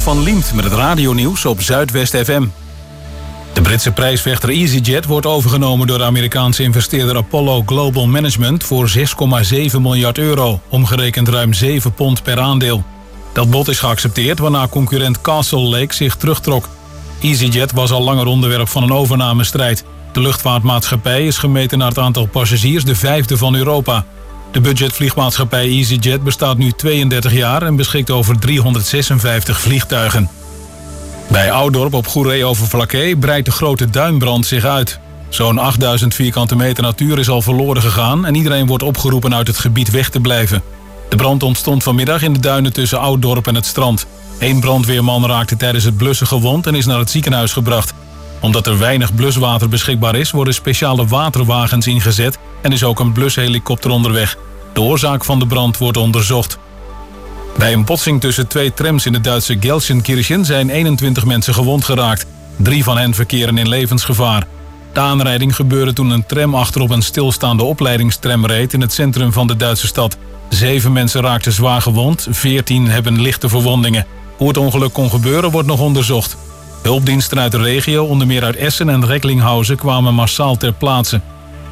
van Liemt met het radionieuws op Zuidwest FM. De Britse prijsvechter EasyJet wordt overgenomen door de Amerikaanse investeerder Apollo Global Management voor €6,7 miljard, omgerekend ruim 7 pond per aandeel. Dat bod is geaccepteerd waarna concurrent Castle Lake zich terugtrok. EasyJet was al langer onderwerp van een overnamestrijd. De luchtvaartmaatschappij is gemeten naar het aantal passagiers de 5e van Europa. De budgetvliegmaatschappij EasyJet bestaat nu 32 jaar en beschikt over 356 vliegtuigen. Bij Oudorp op Goeree-Overflakkee breidt de grote duinbrand zich uit. Zo'n 8000 vierkante meter natuur is al verloren gegaan en iedereen wordt opgeroepen uit het gebied weg te blijven. De brand ontstond vanmiddag in de duinen tussen Ouddorp en het strand. 1 brandweerman raakte tijdens het blussen gewond en is naar het ziekenhuis gebracht. Omdat er weinig bluswater beschikbaar is, worden speciale waterwagens ingezet en is ook een blushelikopter onderweg. De oorzaak van de brand wordt onderzocht. Bij een botsing tussen 2 trams in het Duitse Gelsenkirchen zijn 21 mensen gewond geraakt. 3 van hen verkeren in levensgevaar. De aanrijding gebeurde toen een tram achterop een stilstaande opleidingstram reed in het centrum van de Duitse stad. 7 mensen raakten zwaar gewond, 14 hebben lichte verwondingen. Hoe het ongeluk kon gebeuren wordt nog onderzocht. Hulpdiensten uit de regio, onder meer uit Essen en Recklinghausen, kwamen massaal ter plaatse.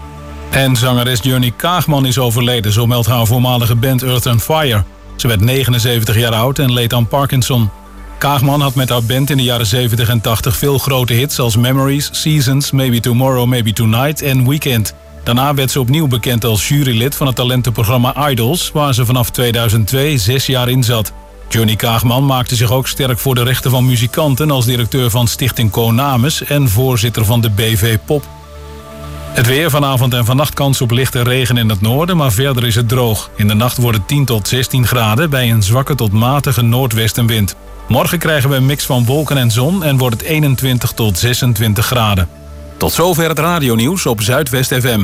En zangeres Johnny Kaagman is overleden, zo meldt haar voormalige band Earth & Fire. Ze werd 79 jaar oud en leed aan Parkinson. Kaagman had met haar band in de jaren 70 en 80 veel grote hits als Memories, Seasons, Maybe Tomorrow, Maybe Tonight en Weekend. Daarna werd ze opnieuw bekend als jurylid van het talentenprogramma Idols, waar ze vanaf 2002 6 jaar in zat. Johnny Kaagman maakte zich ook sterk voor de rechten van muzikanten als directeur van Stichting Konamis en voorzitter van de BV Pop. Het weer, vanavond en vannacht kans op lichte regen in het noorden, maar verder is het droog. In de nacht wordt het 10 tot 16 graden bij een zwakke tot matige noordwestenwind. Morgen krijgen we een mix van wolken en zon en wordt het 21 tot 26 graden. Tot zover het radionieuws op Zuidwest FM.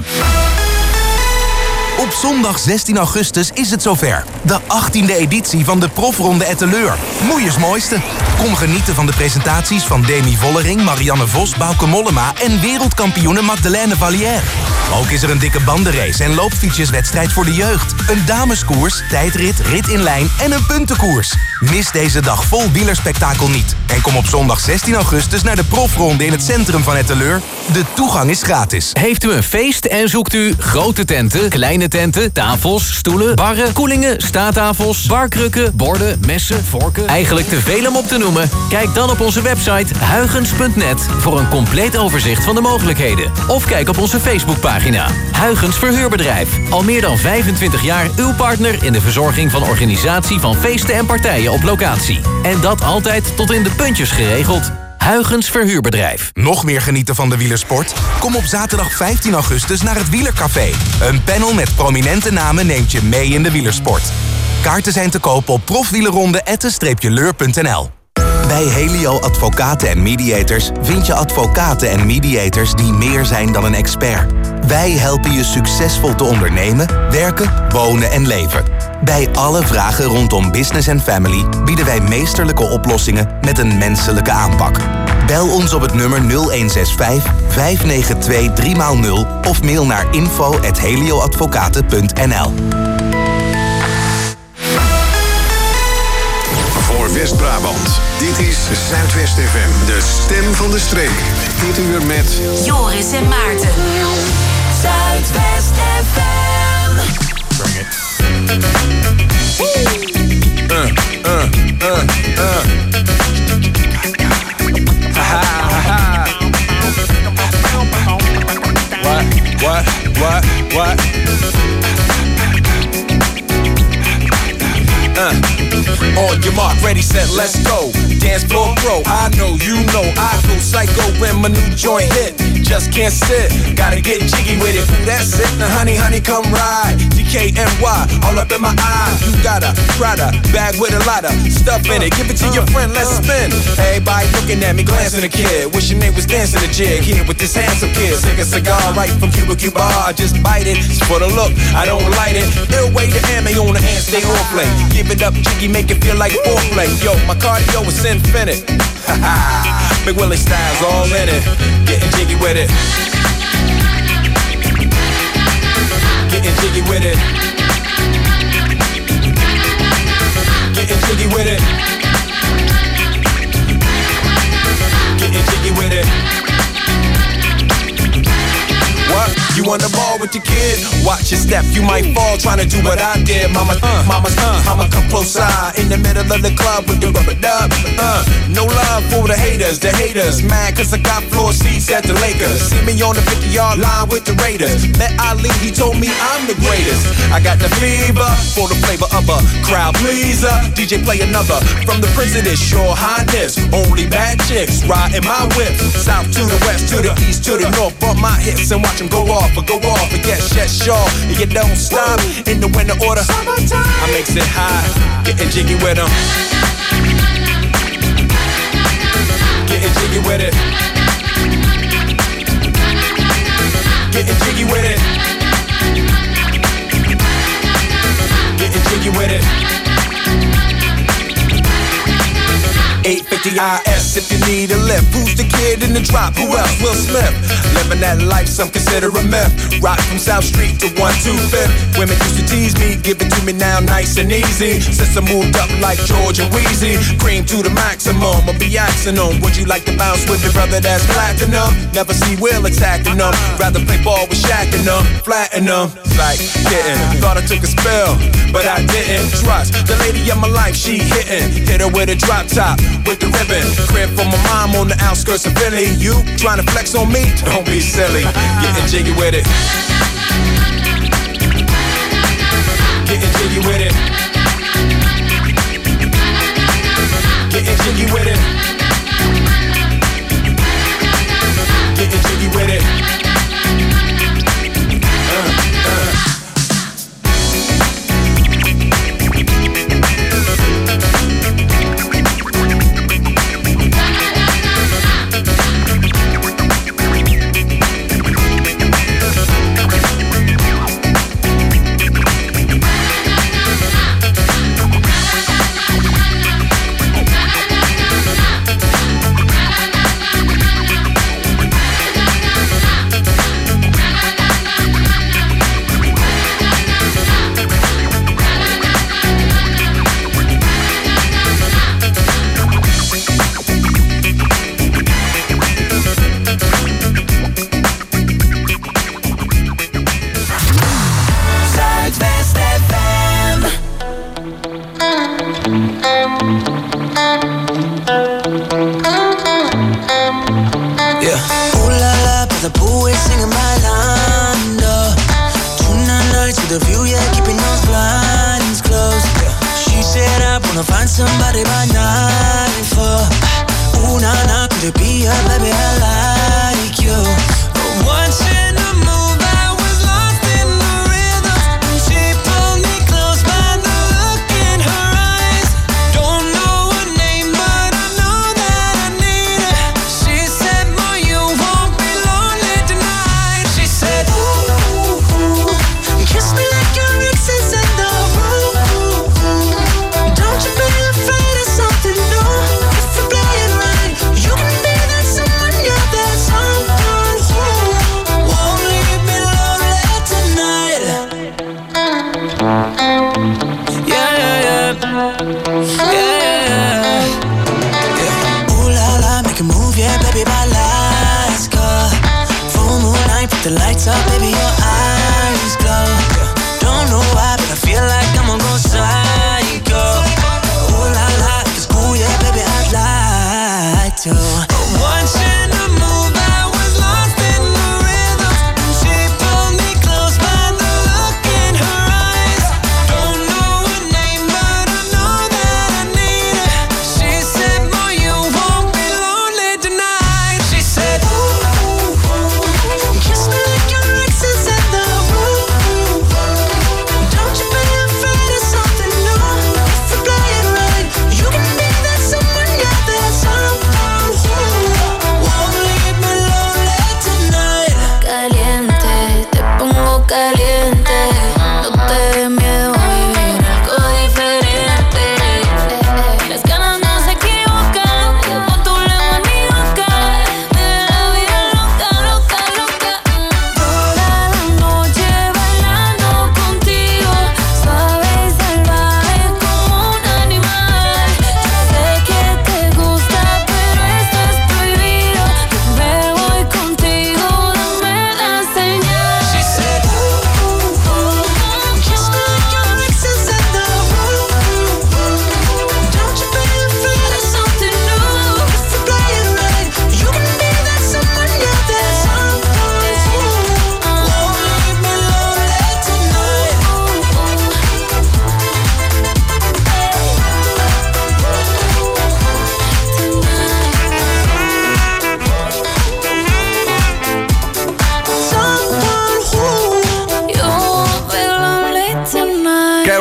Op zondag 16 augustus is het zover. De 18e editie van de Profronde Etteleur. Moeiers mooiste. Kom genieten van de presentaties van Demi Vollering, Marianne Vos, Bauke Mollema en wereldkampioene Magdalene Vallière. Ook is er een dikke bandenrace en loopfietsjeswedstrijd voor de jeugd. Een dameskoers, tijdrit, rit in lijn en een puntenkoers. Mis deze dag vol wielerspektakel niet. En kom op zondag 16 augustus naar de Profronde in het centrum van Etteleur. De toegang is gratis. Heeft u een feest en zoekt u grote tenten, kleine tenten, tafels, stoelen, barren, koelingen, staattafels, barkrukken, borden, messen, vorken? Eigenlijk te veel om op te noemen? Kijk dan op onze website huygens.net voor een compleet overzicht van de mogelijkheden. Of kijk op onze Facebookpagina. Huygens Verhuurbedrijf. Al meer dan 25 jaar uw partner in de verzorging van organisatie van feesten en partijen op locatie. En dat altijd tot in de puntjes geregeld. Huygens Verhuurbedrijf. Nog meer genieten van de wielersport? Kom op zaterdag 15 augustus naar het Wielercafé. Een panel met prominente namen neemt je mee in de wielersport. Kaarten zijn te koop op profwielerronde@-leur.nl. Bij Helio Advocaten en Mediators vind je advocaten en mediators die meer zijn dan een expert. Wij helpen je succesvol te ondernemen, werken, wonen en leven. Bij alle vragen rondom business en family bieden wij meesterlijke oplossingen met een menselijke aanpak. Bel ons op het nummer 0165 592 3x0 of mail naar info@helioadvocaten.nl. Voor West-Brabant, dit is Zuidwest FM, de stem van de streek. Dit uur met Joris en Maarten. Zuidwest FM. Bring it. What? On your mark, ready, set, let's go. Dance floor bro, I know, you know, I go psycho when my new joint hit. Just can't sit, gotta get jiggy with it. That's it, now honey, come ride. DKNY, all up in my eye. You got a Prada bag with a lot of stuff in it. Give it to your friend, let's spin. Everybody looking at me, glancing a kid. Wish your name was dancing a jig. Here with this handsome kid, take a cigar right from Cuba. I just bite it, it's for the look, I don't light it. Ill way to ammo on the hand, stay on play. Give it up, jiggy, make it feel like foreplay. Yo, my cardio is infinite. Big Willie style's all in it. Getting jiggy with it. Getting jiggy with it. Getting jiggy with it. on the ball with your kid. Watch your step, you might fall trying to do what I did. Mama, come close side in the middle of the club with the rubber dub. No love for the haters. Mad cause I got floor seats at the Lakers. See me on the 50-yard line with the Raiders. Met Ali, he told me I'm the greatest. I got the fever for the flavor of a crowd pleaser. DJ play another from the Prince of this Your Highness. Only bad chicks riding my whip. South to the west, to the east, to the north. Bump my hips and watch them go off. And yes, sure. And you don't stop in the winter order. I makes it high, getting jiggy with them. Getting jiggy with it. Getting jiggy with it. Getting jiggy with it. 850 IS if you need a lift. Who's the kid in the drop? Who else? Will Smith. Living that life some consider a myth. Rock from South Street to 125th. Women used to tease me, give it to me now nice and easy. Since I moved up like George and Wheezy, cream to the maximum, I'll be axing them. Would you like to bounce with your brother that's platinum? Never see Will attacking them. Rather play ball with Shaq and them, flatten them. Like getting, thought I took a spill, but I didn't. Trust the lady of my life, she hitting. Hit her with a drop top, with the ribbon. Crib for my mom on the outskirts of Philly. You trying to flex on me? Don't be silly. Getting jiggy with it. Getting jiggy with it. Getting jiggy with it. Getting jiggy with it. Somebody by 9 for ooh, nah, nah, could it be her, baby, I like you. But watching her move, I was lost in the rhythm. She pulled me close by the look in her eyes. Don't know her name, but I know that I need her. She said, boy, you won't be lonely tonight. She said, ooh, ooh, kiss me like your ex is in the room. Don't you be afraid of something new. If you play it right, you can be that someone, yeah, that someone who won't leave me lonely tonight. Yeah, yeah, yeah, yeah, yeah. Ooh la la, make a move, yeah, baby, by lights go. Full moonlight, put the lights up, baby, your eyes glow. Don't know why, but I feel like I'm gonna go psycho. Ooh la la, it's cool, yeah, baby, I'd like to. Watching her move, I was lost in the rhythm. She pulled me close by the look in her eyes. Don't know her name, but I know that I need her. She said, boy, you won't be lonely tonight. She said, ooh, kiss me like your ex is in the room. Don't you be afraid of something new. If you play it right, you can be that someone, yeah, that someone who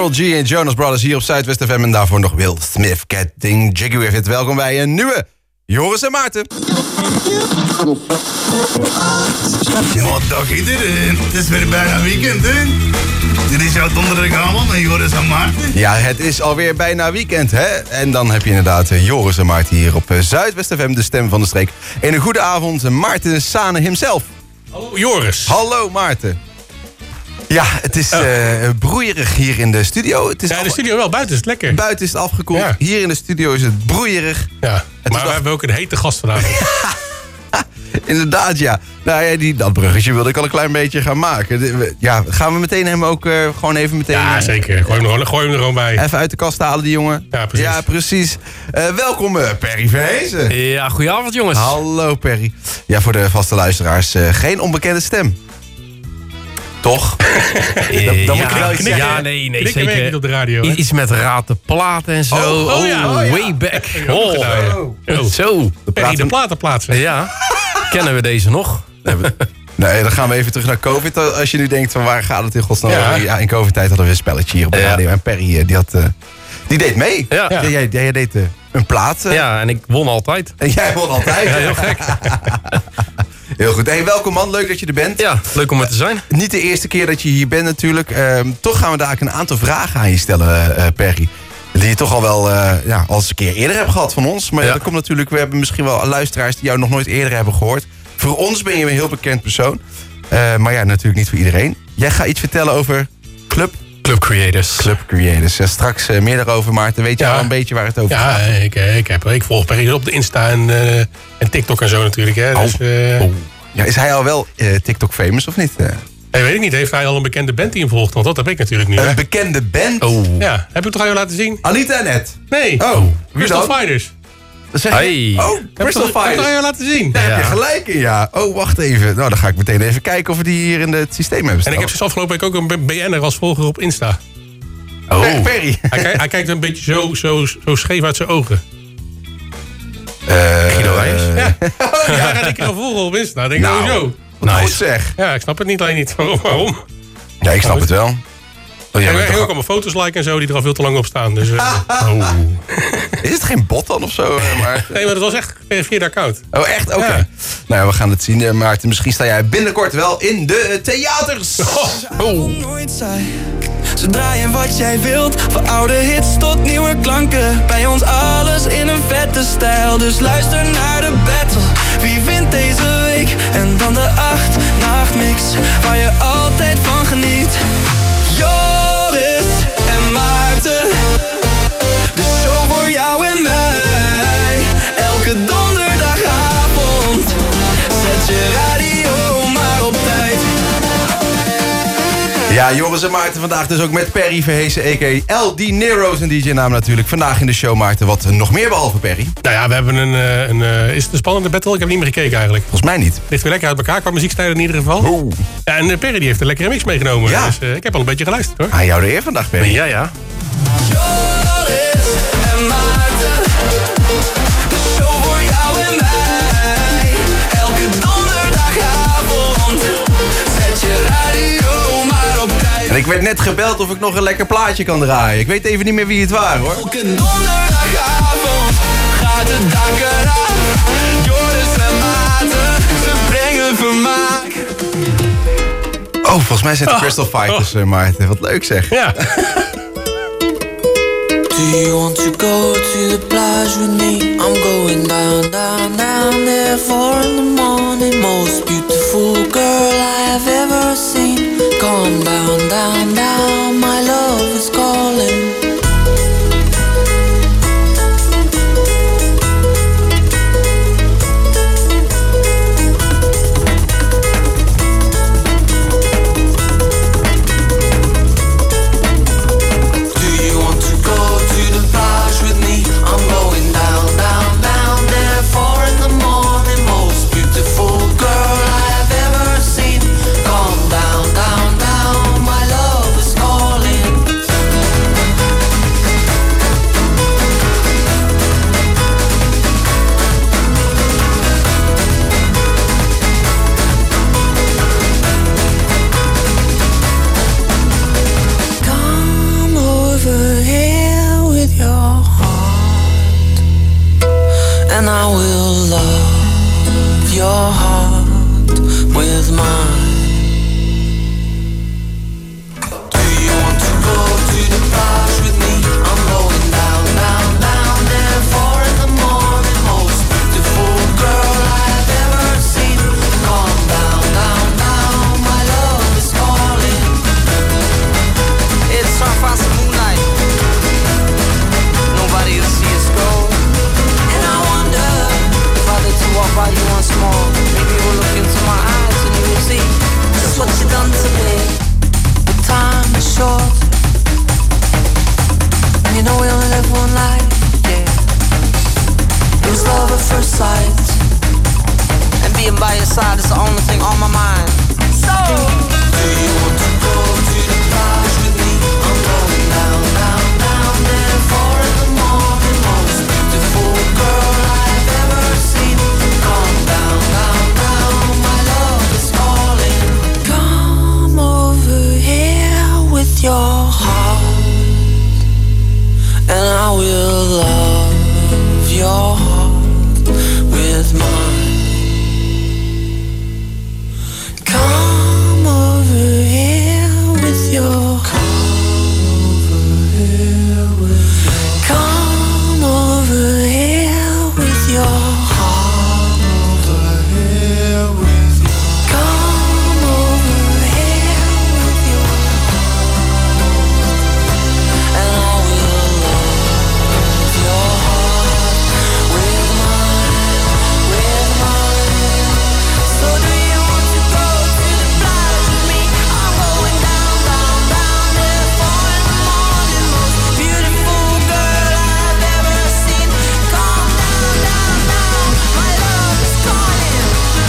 Karol G en Jonas Brothers hier op Zuidwest FM. En daarvoor nog Will Smith, Getting Jiggy With It. Welkom bij een nieuwe Joris en Maarten. Ja, dag iedereen. Het is weer bijna weekend, hè? Dit is jouw donderdagavond met Joris en Maarten. Ja, het is alweer bijna weekend, hè? En dan heb je inderdaad Joris en Maarten hier op Zuidwest FM, de stem van de streek. En een goede avond, Maarten Sane himself. Hallo Joris. Hallo Maarten. Ja, het is broeierig hier in de studio. Het is de studio wel. Buiten is het lekker. Buiten is het afgekoeld. Ja. Hier in de studio is het broeierig. Ja, maar we hebben ook een hete gast vanavond. Inderdaad, ja. Nou ja, dat bruggetje wilde ik al een klein beetje gaan maken. Ja, gaan we meteen hem ook gewoon even meteen... Ja, zeker. Gooi hem er gewoon bij. Even uit de kast halen, die jongen. Ja, precies. Ja, precies. Welkom, Perry Verhezen. Ja, goedenavond, jongens. Hallo, Perry. Ja, voor de vaste luisteraars, geen onbekende stem. Toch? Dan moet ik wel iets zeggen. Ja, nee, zeker. Niet op de radio, hè? Iets met raad de platen en zo. Way back. Zo. Perry de platenplaatsen. Ja. Kennen we deze nog? Nee, dan gaan we even terug naar COVID. Als je nu denkt van waar gaat het in godsnaam over? Ja, in COVID-tijd hadden we een spelletje hier op de radio. En Perry, die deed mee. Ja. Jij deed een plaat. Ja, en ik won altijd. En jij won altijd. Ja, heel gek. Heel goed. Hey, welkom man, leuk dat je er bent. Ja, leuk om er te zijn. Niet de eerste keer dat je hier bent natuurlijk. Toch gaan we daar een aantal vragen aan je stellen, Perry. Die je toch al wel al eens een keer eerder hebt gehad van ons. Maar dat komt natuurlijk, we hebben misschien wel luisteraars die jou nog nooit eerder hebben gehoord. Voor ons ben je een heel bekend persoon. Maar ja, natuurlijk niet voor iedereen. Jij gaat iets vertellen over Club Creators. Club Creators. Straks meer daarover, Maarten. Weet je al een beetje waar het over gaat? Ik volg Perry op de Insta en TikTok en zo natuurlijk. Hè. Dus, ja, is hij al wel TikTok famous of niet? Nee, weet ik niet. Heeft hij al een bekende band die hem volgt? Want dat heb ik natuurlijk niet. Een bekende band? Ja, heb ik toch aan jou laten zien? Anita en Ed? Nee. Crystal Fighters. Hey. Crystal Fighters. Heb ik aan jou laten zien? Daar heb je gelijk in, ja. Oh, wacht even. Nou, dan ga ik meteen even kijken of we die hier in het systeem hebben staan. En ik heb sinds afgelopen week ook een BN'er als volger op Insta. Perry. Hij kijkt een beetje zo scheef uit zijn ogen. Guido Wijs? Ja. Ja, ga ik er volgen op Insta. Denk ik sowieso. Goed zeg. Ja, ik snap het niet alleen niet. Waarom? Ja, ik snap het wel. Hij ging ook allemaal foto's liken en zo die er al veel te lang op staan. Dus, Is het geen bot dan of zo? Nee, maar dat was echt via de account. Oh, echt? Oké. Ja. Nou, we gaan het zien, Maarten. Misschien sta jij binnenkort wel in de theaters. Nooit saai. Ze draaien wat jij wilt, van oude hits tot nieuwe klanken. Bij ons alles in een vette stijl, dus luister naar de battle. Wie wint deze week? En dan de 8-nachtmix, waar je altijd van geniet. Joris en Maarten, de show voor jou en mij. Elke donderdagavond, zet je radio maar op tijd. Ja, Joris en Maarten vandaag dus ook met Perry Verhezen, a.k.a. El Dinero, zijn DJ-naam natuurlijk. Vandaag in de show, Maarten, wat nog meer behalve Perry? Nou ja, we hebben is het een spannende battle? Ik heb niet meer gekeken eigenlijk. Volgens mij niet. Ligt weer lekker uit elkaar qua muziekstijlen in ieder geval. Ja, en Perry die heeft een lekkere mix meegenomen. Ja. Dus ik heb al een beetje geluisterd hoor. Aan jou de eer vandaag, Perry. Ja. Joris en Maarten, de show voor jou en mij. Elke donderdagavond, zet je radio maar op tijd. En ik werd net gebeld of ik nog een lekker plaatje kan draaien. Ik weet even niet meer wie het waren, hoor. Elke donderdagavond gaat het dak eraf. Joris en Maarten, ze brengen vermaak. Oh, volgens mij zijn het Crystal Fighters, Maarten. Wat leuk zeg. Ja. Do you want to go to the plage with me? I'm going down, down, down there 4 in the morning. Most beautiful girl I have ever seen. Come down, down, down, my love is calling. Girl, And I will love your heart with mine. Do you want to go to the plage with me? I'm going down, down, down there. 4 in the morning, most beautiful girl I've ever seen. Come down, down, down, my love is calling. It's our fast moonlight. Nobody will see us go. And I wonder if I did to walk by you once more. Maybe you will look into my eyes and you will see just what you done to me. The time is short, and you know we only live one life, yeah. It was love at first sight, and being by your side is the only thing on my mind. So, do you want to go to the plage with me? I'm going down, down, down there. 4 in the morning, most beautiful girl I've ever seen. Come down, down, down, my love is calling. Come over here with your heart, and I will love your heart with mine. Come over here with your Come over here with your heart. Come over here with your and I will love your heart with mine. So do you want to go to the plage with me? I'm going down, down, down there. 4 in the morning, most beautiful girl I've ever seen. Come down, down, down, my love is calling.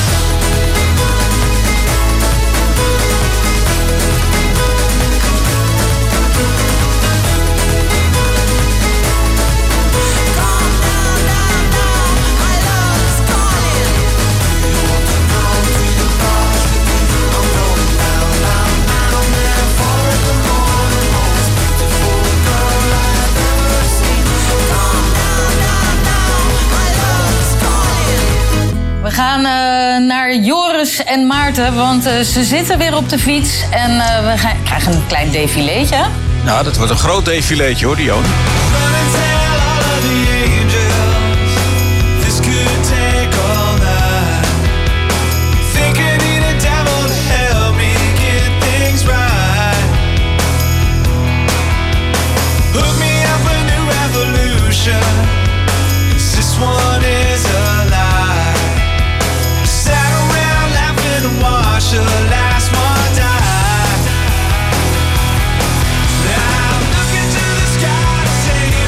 We gaan naar Joris en Maarten, want ze zitten weer op de fiets. En we krijgen een klein défileetje. Nou, dat wordt een groot défileetje hoor, Dion. This one is a lie. Sat around laughing and watched the last one die. Now I'm looking to the sky to say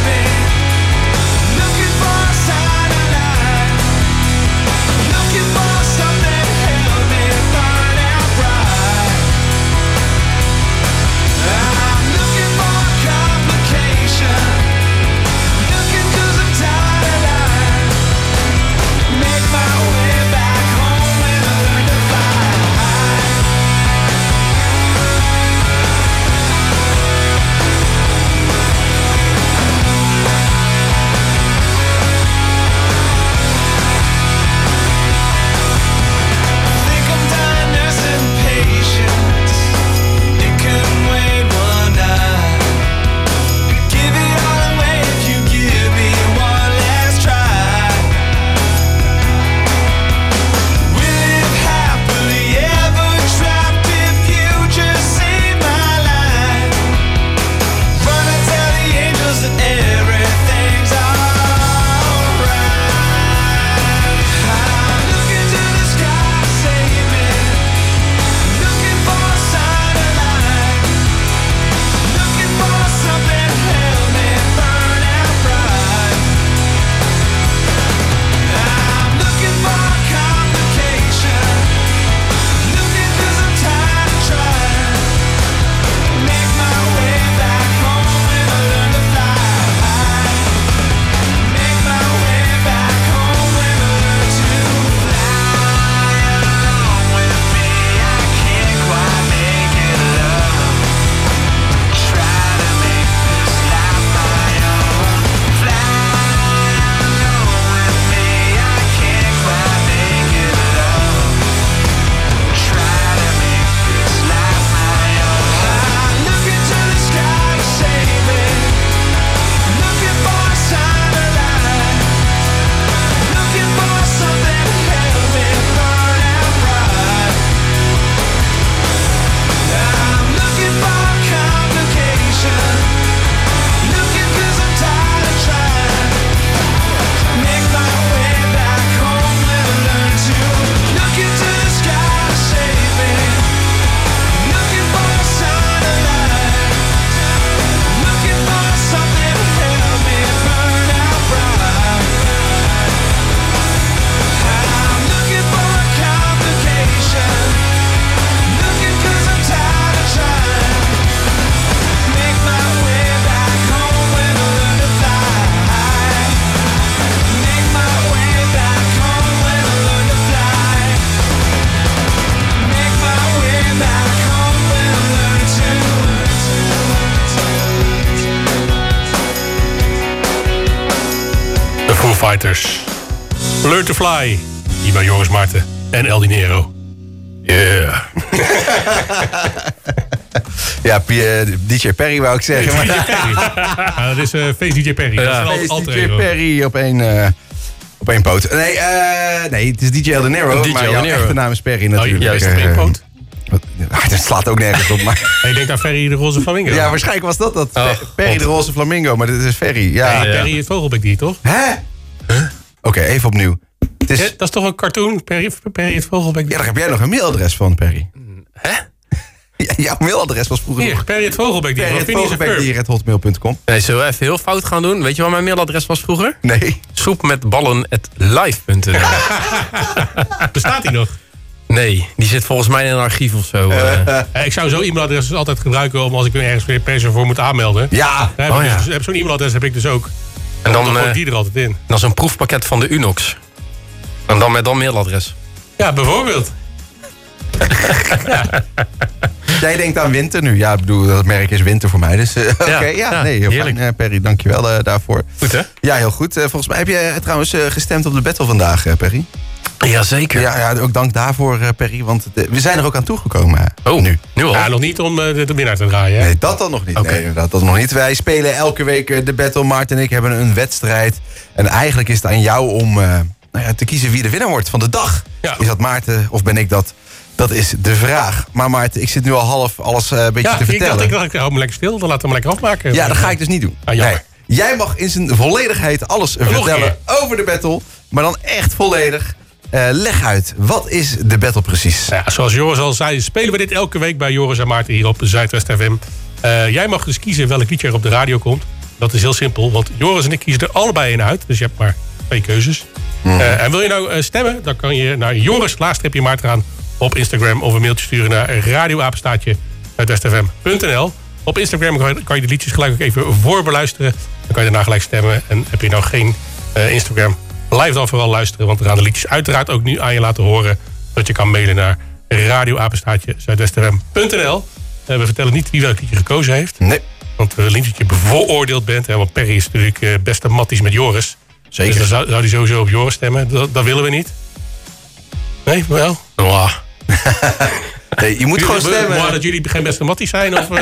Fighters. Learn to Fly. Hier bij Joris Maarten en El Dinero. Yeah. Ja, DJ Perry wou ik zeggen. DJ Perry. Ja, dat is Face DJ Perry. Ja. Face DJ Perry op één poot. Nee, het is DJ El Dinero. DJ maar El jouw Dinero. echte naam is Perry natuurlijk. Juist, op één poot. Dat slaat ook nergens op. Maar... Ik denk aan Ferry de Roze Flamingo. Ja, waarschijnlijk was dat. Perry de Roze Flamingo, maar dit is Ferry. Ja. Nee, Perry het vogelbekdier, toch? Hè? Oké, even opnieuw. Het is... Ja, dat is toch een cartoon? Perry het vogelbekdier? Ja, daar heb jij nog een mailadres van, Perry. Hè? Ja, jouw mailadres was vroeger Hier, Perry het vogelbekdier. Perry het vogelbekdier@hotmail.com. Nee, zullen we even heel fout gaan doen? Weet je wat mijn mailadres was vroeger? Nee. Soepmetballen@live.nl. Bestaat die nog? Nee, die zit volgens mij in een archief of zo. Ik zou zo'n e-mailadres dus altijd gebruiken om als ik me ergens weer per se voor moet aanmelden. Ja. Zo'n e-mailadres heb ik dus ook. En dan die er altijd in. Dat is een proefpakket van de Unox. En dan met mailadres. Ja, bijvoorbeeld. Jij denkt aan winter nu. Ja, ik bedoel, dat merk is winter voor mij. Dus oké, heel fijn. Perry, dankjewel daarvoor. Goed, hè? Ja, heel goed. Volgens mij heb je trouwens gestemd op de battle vandaag, Perry. Jazeker. Ja, ook dank daarvoor, Perry. Want we zijn er ook aan toegekomen. Nu al? Ja, nog niet om de winnaar te draaien. Hè? Nee, dat dan nog niet. Okay. Nee, inderdaad, dat nog niet. Wij spelen elke week de battle. Maarten en ik hebben een wedstrijd. En eigenlijk is het aan jou om te kiezen wie de winnaar wordt van de dag. Ja. Is dat Maarten of ben ik dat? Dat is de vraag. Maar Maarten, ik zit nu al half alles een beetje te vertellen. Ik dacht, ik hou me lekker stil. Dan laten we hem lekker afmaken. Ja, dat ga ik dus niet doen. Nee. Jij mag in zijn volledigheid alles vertellen over de battle. Maar dan echt volledig. Leg uit, wat is de battle precies? Ja, zoals Joris al zei, spelen we dit elke week bij Joris en Maarten hier op Zuidwest FM. Jij mag dus kiezen welk liedje er op de radio komt. Dat is heel simpel, want Joris en ik kiezen er allebei in uit. Dus je hebt maar 2 keuzes. En wil je nou stemmen, dan kan je naar Joris_Maarten gaan op Instagram of een mailtje sturen naar radioapenstaartje@westfm.nl. Op Instagram kan je de liedjes gelijk ook even voorbeluisteren. Dan kan je daarna gelijk stemmen. En heb je nou geen Instagram, blijf dan vooral luisteren. Want we gaan de liedjes uiteraard ook nu aan je laten horen. Zodat je kan mailen naar radioapenstaartje@westfm.nl. We vertellen niet wie welk liedje gekozen heeft. Nee. Want we niet dat je bevooroordeeld bent. Want Perry is natuurlijk beste matties met Joris. Zeker. Dus dan zou hij sowieso op Joris stemmen. Dat willen we niet. Nee, wel? Nee, je moet gewoon stemmen. Maar dat jullie geen beste matties zijn? Of,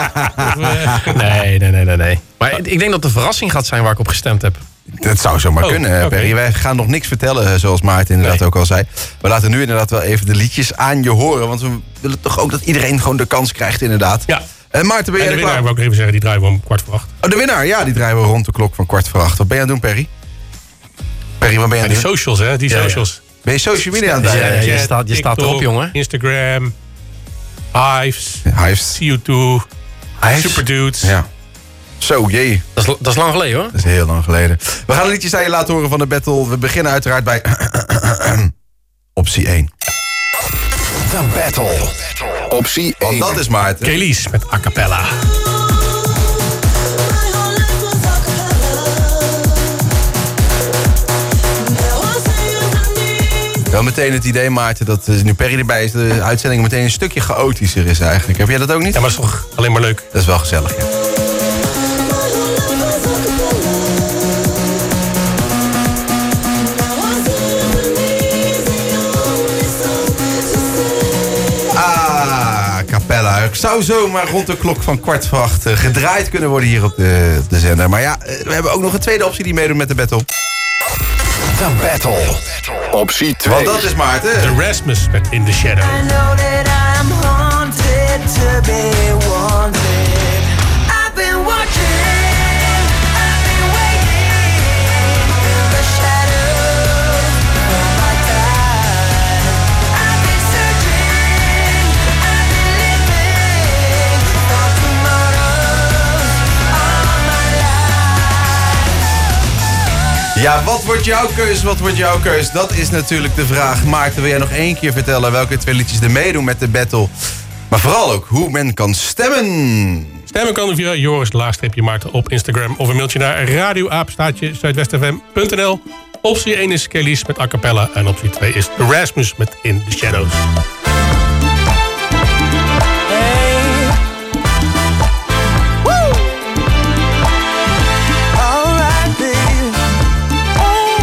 Nee. Maar ik denk dat de verrassing gaat zijn waar ik op gestemd heb. Dat zou zomaar kunnen, Perry. Wij gaan nog niks vertellen, zoals Maarten inderdaad ook al zei. We laten nu inderdaad wel even de liedjes aan je horen. Want we willen toch ook dat iedereen gewoon de kans krijgt, inderdaad. Ja. Maarten, ben jij de winnaar, wil ik even zeggen, die draaien we om 7:15. Oh, de winnaar, ja, die draaien we rond de klok van 7:15. Wat ben je aan het doen, Perry? Perry, wat ben je aan het doen? Die socials, hè? Die socials. Ben je social media aan het doen? Je staat erop, jongen. Instagram, Hives, CO2, Superdudes. Ja. Zo, jee. Dat is lang geleden, hoor. Dat is heel lang geleden. We gaan de liedjes aan je laten horen van de battle. We beginnen uiteraard bij optie 1. The Battle. Optie 1. Want dat is Maarten. Kelis met A Cappella. Wel meteen het idee, Maarten, dat nu Perry erbij is, de uitzending meteen een stukje chaotischer is eigenlijk. Heb jij dat ook niet? Ja, maar dat is toch alleen maar leuk? Dat is wel gezellig, ja. Cappella. Ik zou zomaar rond de klok van 7:15 gedraaid kunnen worden hier op de zender. Maar ja, we hebben ook nog een tweede optie die meedoet met de battle. The Battle. Optie 2. Want dat is Maarten. The Rasmus met In the Shadow. I know that I'm haunted to be wanted. I've been watching, I've been waiting in the shadows of my time. I've been searching, I've been living for tomorrows all my life. Ja, wat wordt jouw keus? Wat wordt jouw keus? Dat is natuurlijk de vraag. Maarten, wil jij nog 1 keer vertellen welke 2 liedjes er meedoen met de battle? Maar vooral ook hoe men kan stemmen. Stemmen kan via Joris_Maarten op Instagram of een mailtje naar radioapenstaartje@zuidwestfm.nl. Optie 1 is Kelis met A Cappella en optie 2 is Rasmus met In the Shadows. Alright, baby. Oh.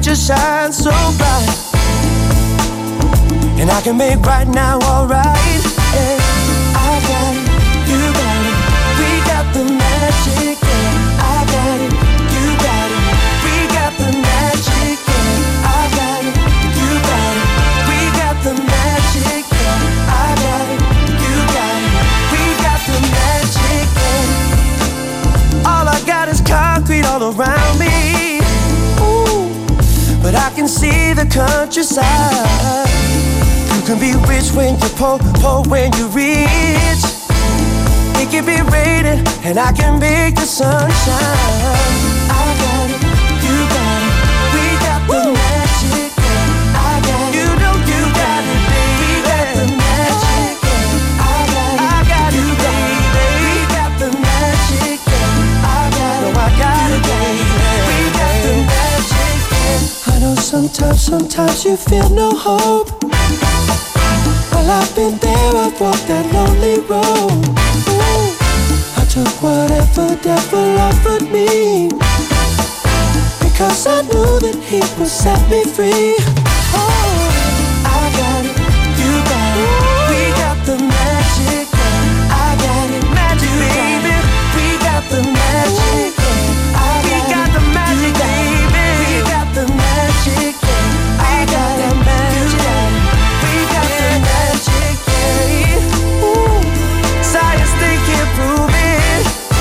future shines so bright, and I can make right now alright. Yeah, I got it, you got it, we got the magic. Yeah, I got it, you got it, we got the magic. Yeah, I got it, you got it, we got the magic. Yeah, I got it, you got it, we got the magic. Yeah. All I got is concrete all around me. Ooh, but I can see the countryside. You can be rich when you're poor, poor when you're rich. It can be raining and I can make the sun shine. I got it, you got it, we got the magic. I got it, you know you got it, baby. We got the magic. I got it, you baby. We got the magic. I got it, I got it, baby. We got the magic. I know sometimes you feel no hope. Well, I've been there, I've walked that lonely road. Ooh, I took whatever devil offered me, because I knew that he would set me free. Oh, I got it, you got it, we got the magic. I got it, magic, baby. We got the magic. We got the magic, baby. We got the magic. I got the magic. We got the magic. Ooh, science they can't prove it,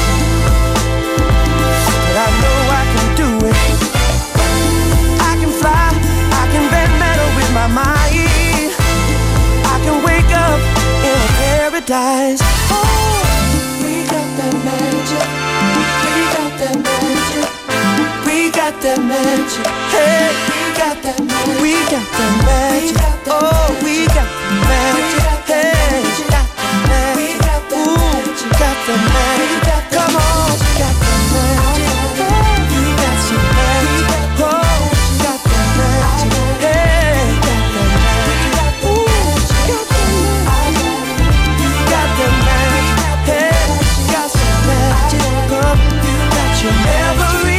but I know I can do it. I can fly, I can bend metal with my mind. I can wake up in a paradise. Oh, we got that magic. We got that magic. We got that magic. Hey, we got that magic. We got that magic. Oh, we got that magic. Hey, we got that magic. Ooh, got that magic. Come on, got that magic. We got some magic. Oh, got that magic. Hey, got that magic. Ooh, got that magic. Got that magic. Hey, got some magic. Come, you got your everything.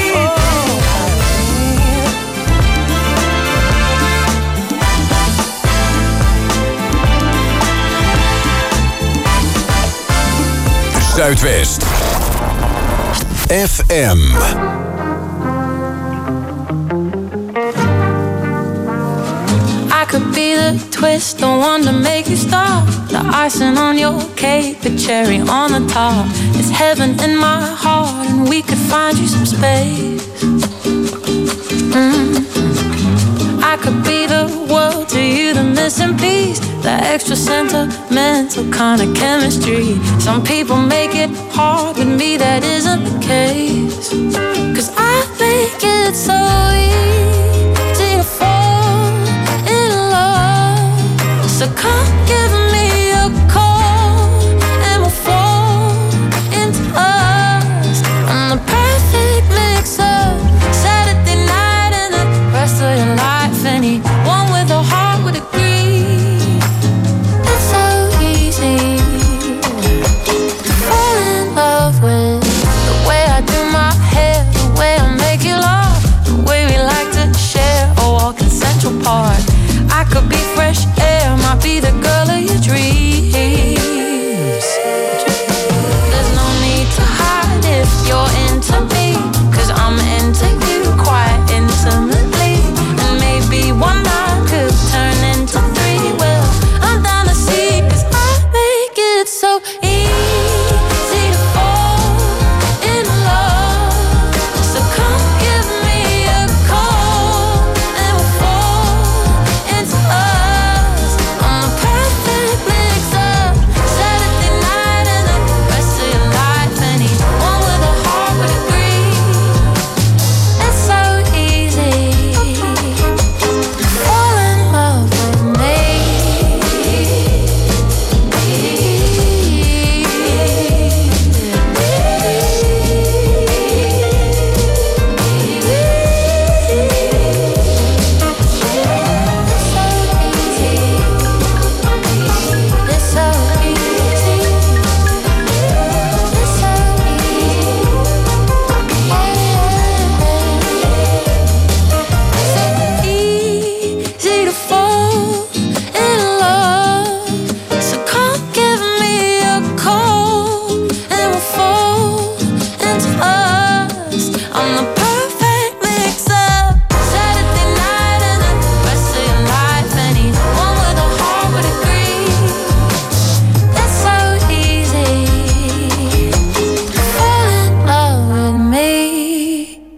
Zuidwest FM. I could be the twist, the one to make you stop, the icing on your cake, the cherry on the top. It's heaven in my heart, and we could find you some space. I could be the world to you, the missing piece, the extra sentimental kind of chemistry. Some people make it hard, with me that isn't the case. 'Cause I think it's so easy to fall in love. So come give me a call and we'll fall into us. I'm the perfect mix of Saturday night and the rest of your life. Anyone with a heart would agree. It's so easy to fall in love with the way I do my hair,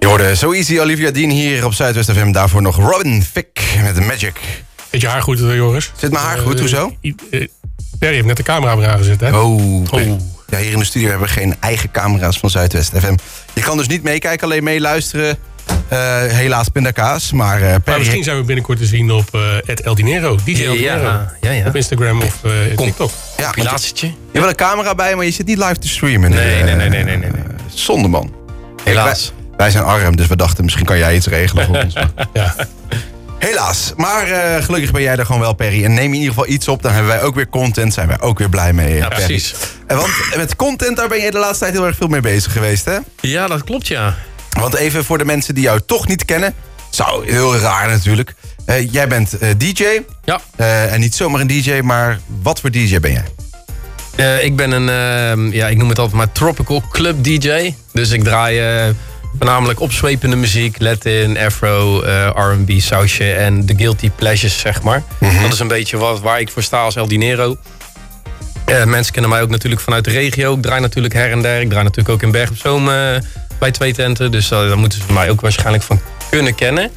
hoorde So Easy, Olivia Dean hier op Zuidwest FM. Daarvoor nog Robin Thicke met Magic. Zit je haar goed, Joris? Zit mijn haar goed, hoezo? Perry heeft net de camera weer aangezet, hè? Oh. Ja, hier in de studio hebben we geen eigen camera's van Zuidwest FM. Je kan dus niet meekijken, alleen meeluisteren. Helaas pindakaas, maar... maar misschien zijn we binnenkort te zien op El Dinero. DJ El Dinero. Ja. Op Instagram of TikTok. Ja, Compilatie. Je hebt wel een camera bij, maar je zit niet live te streamen. Nee. Zonde, man. Helaas. Wij zijn arm, dus we dachten misschien kan jij iets regelen voor ons. Ja. Helaas. Maar gelukkig ben jij er gewoon wel, Perry. En neem in ieder geval iets op, dan hebben wij ook weer content. Zijn wij ook weer blij mee, Ja, Perry. precies. Want met content, daar ben je de laatste tijd heel erg veel mee bezig geweest, hè? Ja, dat klopt, ja. Want even voor de mensen die jou toch niet kennen. Zou heel raar natuurlijk. Jij bent DJ. Ja. En niet zomaar een DJ, maar wat voor DJ ben jij? Ik ben een, ik noem het altijd maar tropical club DJ. Dus ik draai voornamelijk opzwepende muziek, Latin, Afro, R&B, sausje en de guilty pleasures, zeg maar. Mm-hmm. Dat is een beetje waar ik voor sta als El Dinero. Mensen kennen mij ook natuurlijk vanuit de regio. Ik draai natuurlijk her en der. Ik draai natuurlijk ook in Berg op Zoom bij 2 tenten. Dus daar moeten ze mij ook waarschijnlijk van kunnen kennen.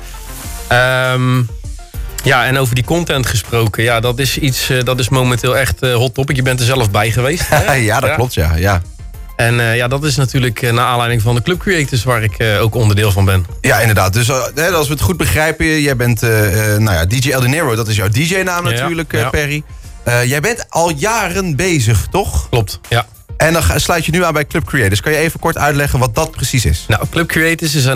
Ja, en over die content gesproken. Ja, dat is iets, dat is momenteel echt hot topic. Je bent er zelf bij geweest. Hè? Ja, dat klopt, ja. En dat is natuurlijk naar aanleiding van de Club Creators waar ik ook onderdeel van ben. Ja, inderdaad. Dus als we het goed begrijpen, jij bent DJ El Dinero. Dat is jouw DJ-naam natuurlijk, Perry. Jij bent al jaren bezig, toch? Klopt, ja. En dan sluit je nu aan bij Club Creators. Kan je even kort uitleggen wat dat precies is? Nou, Club Creators is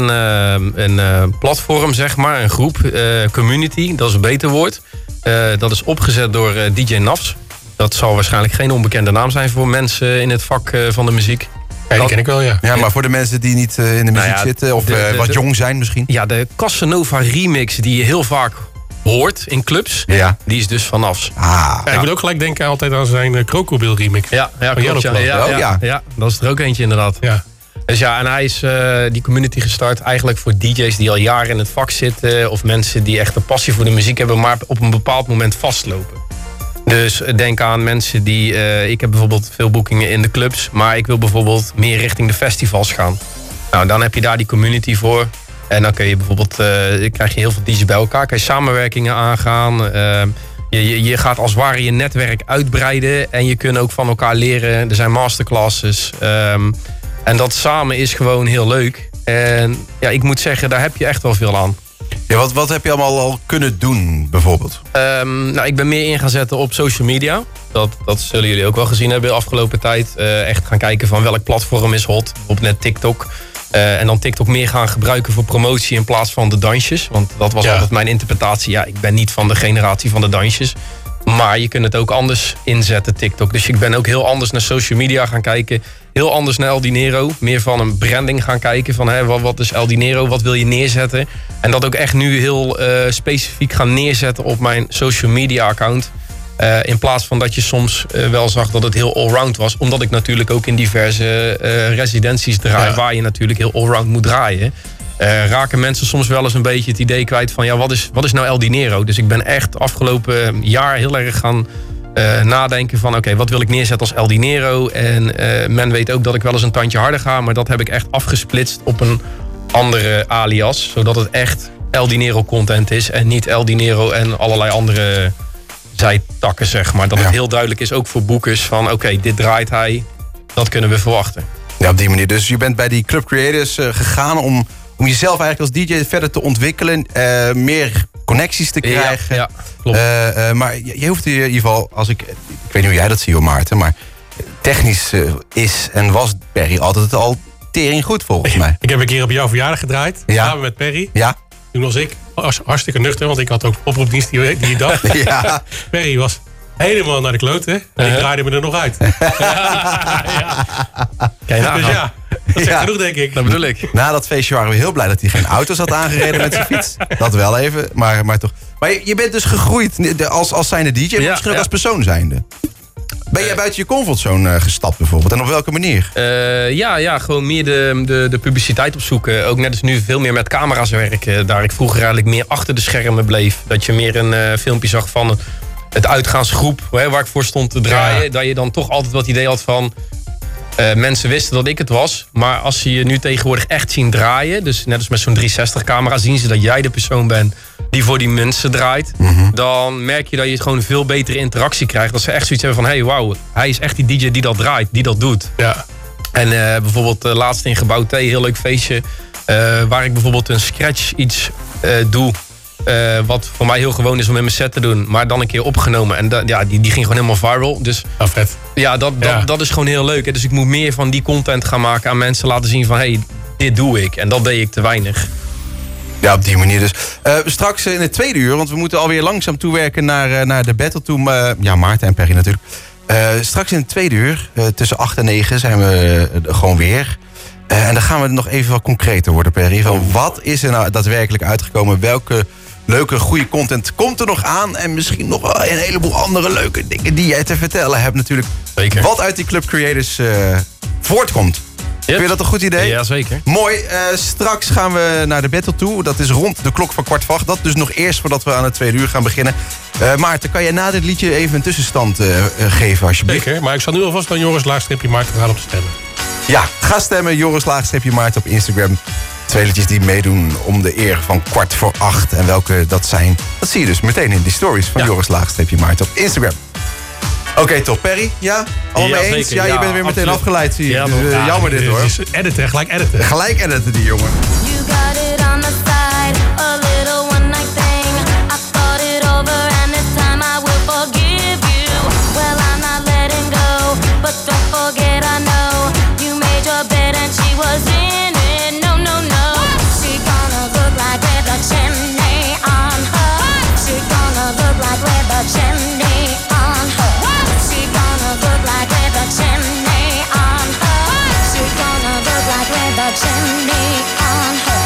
een platform, zeg maar. Een groep, community, dat is een beter woord. Dat is opgezet door DJ Nafs. Dat zal waarschijnlijk geen onbekende naam zijn voor mensen in het vak van de muziek. Ja, die ken ik wel, ja. Ja, maar voor de mensen die niet in de muziek zitten of wat jong zijn misschien. Ja, de Casanova remix die je heel vaak hoort in clubs, die is dus van Nafs. Ik moet ook gelijk denken altijd aan zijn Krokodil remix. Ja, klopt, ja, dat is er ook eentje inderdaad. Ja. Dus ja, en hij is die community gestart eigenlijk voor DJ's die al jaren in het vak zitten. Of mensen die echt een passie voor de muziek hebben, maar op een bepaald moment vastlopen. Dus denk aan mensen die... ik heb bijvoorbeeld veel boekingen in de clubs, maar ik wil bijvoorbeeld meer richting de festivals gaan. Nou, dan heb je daar die community voor. En dan kun je bijvoorbeeld, krijg je heel veel DJ's bij elkaar. Kan je samenwerkingen aangaan. Je gaat als het ware je netwerk uitbreiden. En je kunt ook van elkaar leren. Er zijn masterclasses. En dat samen is gewoon heel leuk. En ja, ik moet zeggen, daar heb je echt wel veel aan. Ja, wat heb je allemaal al kunnen doen, bijvoorbeeld? Ik ben meer in gaan zetten op social media. Dat zullen jullie ook wel gezien hebben de afgelopen tijd. Echt gaan kijken van welk platform is hot. Op net TikTok. En dan TikTok meer gaan gebruiken voor promotie in plaats van de dansjes. Want dat was altijd mijn interpretatie. Ja, ik ben niet van de generatie van de dansjes. Maar je kunt het ook anders inzetten, TikTok. Dus ik ben ook heel anders naar social media gaan kijken. Heel anders naar El Dinero. Meer van een branding gaan kijken. Van wat is El Dinero? Wat wil je neerzetten? En dat ook echt nu heel specifiek gaan neerzetten op mijn social media account. In plaats van dat je soms wel zag dat het heel allround was. Omdat ik natuurlijk ook in diverse residenties draai. Waar je natuurlijk heel allround moet draaien. Raken mensen soms wel eens een beetje het idee kwijt van... ja, wat is nou El Dinero? Dus ik ben echt afgelopen jaar heel erg gaan nadenken van... oké, wat wil ik neerzetten als El Dinero? En men weet ook dat ik wel eens een tandje harder ga... maar dat heb ik echt afgesplitst op een andere alias. Zodat het echt El Dinero content is... en niet El Dinero en allerlei andere zijtakken, zeg maar. Dat het heel duidelijk is, ook voor boekers... van oké, dit draait hij, dat kunnen we verwachten. Ja, op die manier. Dus je bent bij die Club Creators gegaan... om jezelf eigenlijk als DJ verder te ontwikkelen. Meer connecties te krijgen. Ja, klopt. Maar je hoeft in ieder geval... ik weet niet hoe jij dat ziet, hoor, Maarten... maar technisch is en was Perry altijd al tering goed, volgens mij. Ik heb een keer op jouw verjaardag gedraaid. Samen met Perry. Ja. Toen was ik hartstikke nuchter, want ik had ook oproepdienst die dag. Ja. Perry was helemaal naar de kloten. En ik draaide me er nog uit. Kijk, dus ja, dat zegt genoeg, denk ik. Dat bedoel ik. Na dat feestje waren we heel blij dat hij geen auto's had aangereden met zijn fiets. Dat wel even, maar toch. Maar je bent dus gegroeid als zijnde DJ, maar misschien ook als persoon zijnde. Ben jij buiten je comfortzone gestapt bijvoorbeeld? En op welke manier? Gewoon meer de publiciteit opzoeken. Ook net als nu veel meer met camera's werken. Daar ik vroeger eigenlijk meer achter de schermen bleef. Dat je meer een filmpje zag van het uitgaansgroep waar ik voor stond te draaien. Dat je dan toch altijd wat idee had van... Mensen wisten dat ik het was. Maar als ze je nu tegenwoordig echt zien draaien... dus net als met zo'n 360-camera... zien ze dat jij de persoon bent die voor die mensen draait... dan merk je dat je gewoon veel betere interactie krijgt. Dat ze echt zoiets hebben van... hey, wauw, hij is echt die DJ die dat draait, die dat doet. Ja. En bijvoorbeeld laatst in Gebouw T, heel leuk feestje... waar ik bijvoorbeeld een scratch iets doe... wat voor mij heel gewoon is om in mijn set te doen. Maar dan een keer opgenomen. En die ging gewoon helemaal viral. Dus vet. Ja, dat is gewoon heel leuk. Hè? Dus ik moet meer van die content gaan maken. Aan mensen laten zien van... hey, dit doe ik. En dat deed ik te weinig. Ja, op die manier dus. Straks in het tweede uur, want we moeten alweer langzaam toewerken naar de battle toe. Maarten en Perry natuurlijk. Straks in het tweede uur, tussen 8 en 9, zijn we gewoon weer. En dan gaan we nog even wat concreter worden, Perry. Van wat is er nou daadwerkelijk uitgekomen? Welke leuke, goede content komt er nog aan? En misschien nog wel een heleboel andere leuke dingen die jij te vertellen hebt natuurlijk. Zeker. Wat uit die Club Creators voortkomt. Vind je dat een goed idee? Ja, zeker. Mooi. Straks gaan we naar de battle toe. Dat is rond de klok van 7:15. Dat dus nog eerst voordat we aan het tweede uur gaan beginnen. Maarten, kan jij na dit liedje even een tussenstand geven alsjeblieft? Zeker, maar ik zal nu alvast aan Joris Laagstreepje-Maarten gaan op te stemmen. Ja, ga stemmen. Joris Laagstreepje-Maarten op Instagram. 2 liedjes die meedoen om de eer van 7:15. En welke dat zijn, dat zie je dus meteen in die stories van Joris Laagstreepje-Maarten op Instagram. Oké, top. Perry? Ja? Allemaal eens? Zeker. Ja, je bent weer meteen afgeleid, zie je. Ja, dus, jammer dit hoor. Editen, gelijk editen. Gelijk editen die jongen. You got it on the side, a little one night thing. I thought it over and this time I will forgive you. Well, I'm not letting go, but don't forget I know you made your bed and she was in it. No, no, no. She gonna look like with a chimney on her. She gonna look like with a chimney on her. She gonna look like with a chimney on her. She gonna look like with a chimney on her.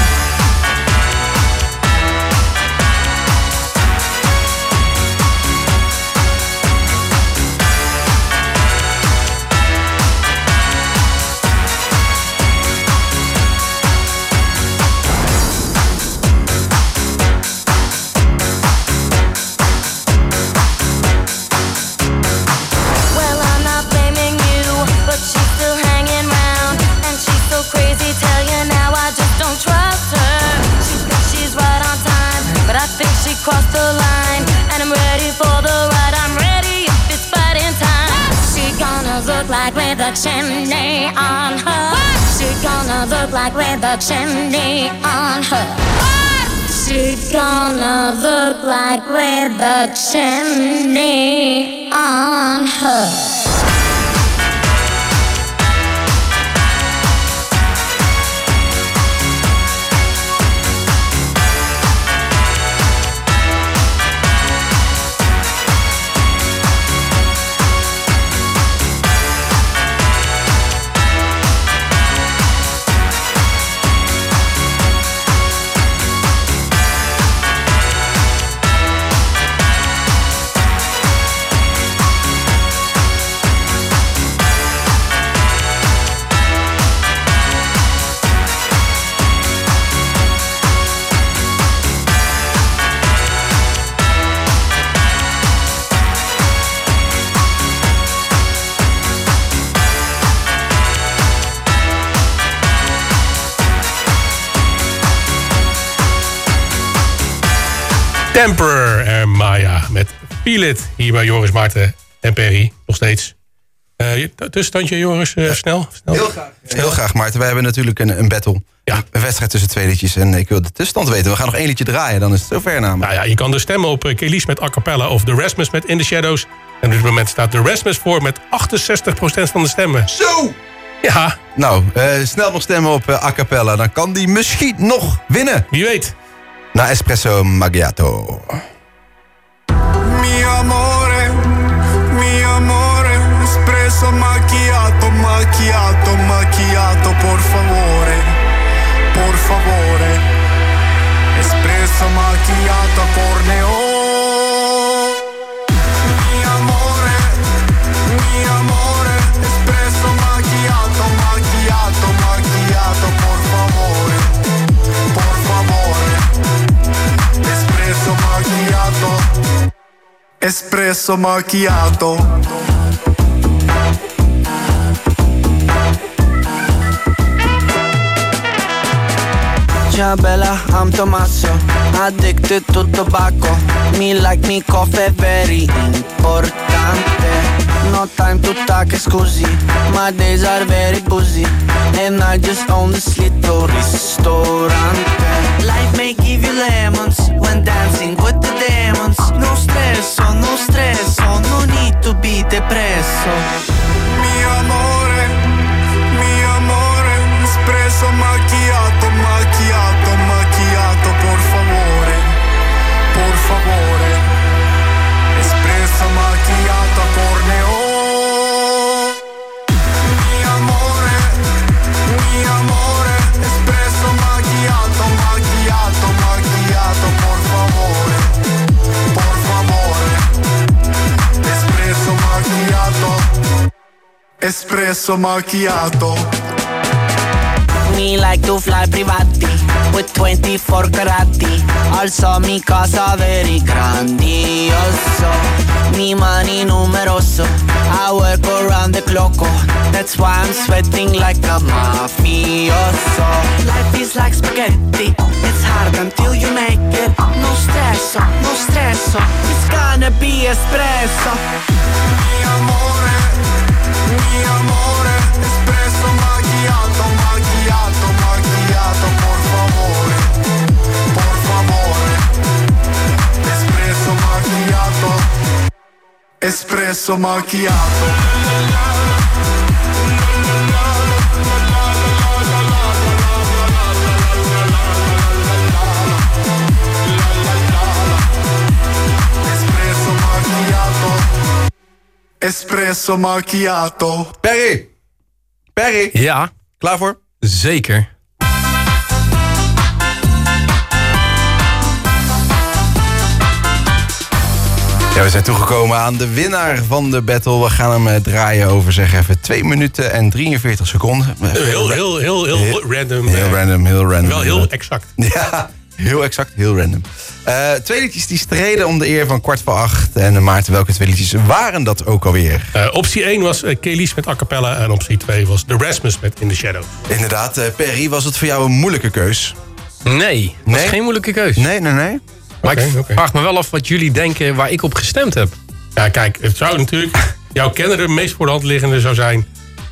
Well, I'm not blaming you, but she's still hanging round, and she's so crazy. Tell you now, I just don't trust her. She thinks she's right on time, but I think she crossed the line, and I'm ready for the ride. I'm ready if it's fighting time. She gonna look like with a chimney on her. She gonna look like with a chimney on her. She gonna look like with a chimney on her. Temper en Maya met Feel It. Hier bij Joris, Maarten en Perry. Nog steeds. Tussenstandje, Joris, snel. Heel graag. Heel graag, Maarten. Wij hebben natuurlijk een battle. Ja. Een wedstrijd tussen 2 liedjes. En ik wil de tussenstand weten. We gaan nog 1 liedje draaien. Dan is het zover namelijk. Nou ja, je kan dus stemmen op Kelis met A Cappella of The Rasmus met In The Shadows. En op dit moment staat The Rasmus voor met 68% van de stemmen. Zo! Ja. Nou, snel nog stemmen op A Cappella. Dan kan die misschien nog winnen. Wie weet. Na Espresso Macchiato. Mi amore, espresso macchiato, macchiato, macchiato, por favore, espresso macchiato, corneo. Mi amore, espresso macchiato, macchiato, macchiato, por favore, espresso macchiato. Espresso macchiato. Ciao bella, I'm Tommaso, addicted to tobacco. Me like me coffee, very importante. No time to talk, scusi. My days are very busy, and I just own this little ristorante. Life may give you lemons when dancing with the demons. No stresso, no stresso, no need to be depresso. Mi amore, espresso macchiato, macchiato, macchiato, por favore, espresso macchiato, corneo. Mi amore, espresso macchiato, macchiato, macchiato, por favore, espresso macchiato, espresso macchiato. Me like to fly privati with 24 carati. Also mi casa very grandioso. Mi money numeroso. I work around the clock. That's why I'm sweating like a mafioso. Life is like spaghetti. It's hard until you make it. No stresso, no stresso. It's gonna be espresso. Mi amore, espresso macchiato, macchiato, macchiato, por favore, espresso macchiato, espresso macchiato. Espresso macchiato. Perry. Ja. Klaar voor? Zeker. Ja, we zijn toegekomen aan de winnaar van de battle. We gaan hem draaien over, zeg even, 2 minuten en 43 seconden. Heel random. Heel random. Wel heel exact. Ja, heel exact, heel random. 2 liedjes die streden om de eer van 7:15. En Maarten, welke 2 liedjes waren dat ook alweer? Optie 1 was Kelis met a cappella. En optie 2 was The Rasmus met In the Shadows. Inderdaad, Perry, was het voor jou een moeilijke keus? Nee, het was geen moeilijke keus. Nee. Maar ik vraag me wel af wat jullie denken waar ik op gestemd heb. Ja, kijk, het zou natuurlijk... jouw kenner de meest voor de hand liggende zou zijn...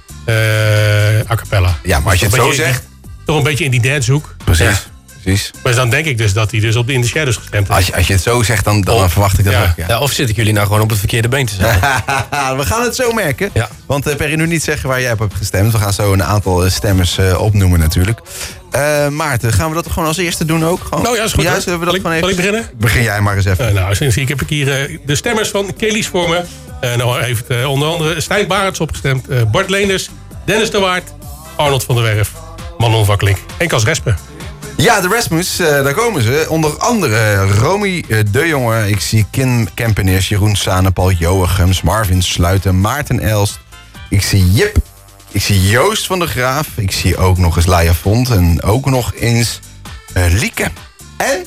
a cappella. Ja, maar als je het zo zegt... Toch een beetje in die dancehoek. Precies. Maar dan denk ik dus dat hij dus op de In the Shadows gestemd heeft. Als je het zo zegt, dan verwacht ik dat ook. Ja, of zit ik jullie nou gewoon op het verkeerde been te zetten? We gaan het zo merken. Ja. Want Perry, nu niet zeggen waar jij op hebt gestemd. We gaan zo een aantal stemmers opnoemen natuurlijk. Maarten, gaan we dat gewoon als eerste doen ook? Gewoon? Nou ja, is goed. Ja, zullen we dat gewoon even... Zal ik beginnen? Begin jij maar eens even. Nou, sinds ik heb hier de stemmers van Kelis voor me. Nou heeft onder andere Stijn Barends opgestemd. Bart Leenders, Dennis de Waard, Arnold van der Werf, Manon Vakkelink en Cas Respe. Ja, de Rasmus, daar komen ze. Onder andere Romy de Jonge. Ik zie Kim Kempenis, Jeroen Sane, Paul Joachims, Marvin Sluiten, Maarten Elst. Ik zie Jip. Ik zie Joost van der Graaf. Ik zie ook nog eens Laia Font. En ook nog eens Lieke. En?